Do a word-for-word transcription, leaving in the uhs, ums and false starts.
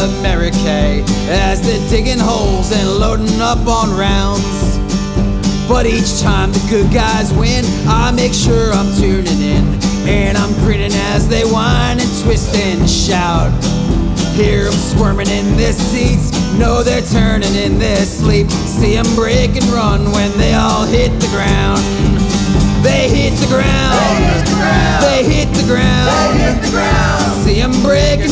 America as they're digging holes and loading up on rounds. But each time the good guys win, I make sure I'm tuning in, and I'm grinning as they whine and twist and shout. Hear them squirming in their seats, know they're turning in their sleep. See them break and run when they all hit the ground. They hit the ground, they hit the ground, they hit the ground. See them break and